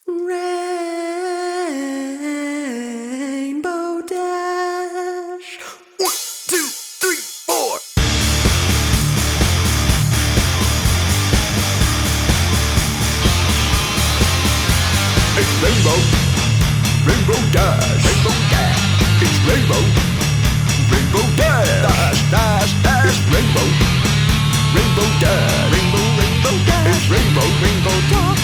Rainbow Dash. 1, 2, 3, 4. It's Rainbow, Rainbow Dash, Rainbow Dash. It's Rainbow, Rainbow Dash, Dash, Dash, Dash. It's Rainbow, Rainbow Dash, Rainbow, Rainbow Dash. It's Rainbow, Rainbow Dash.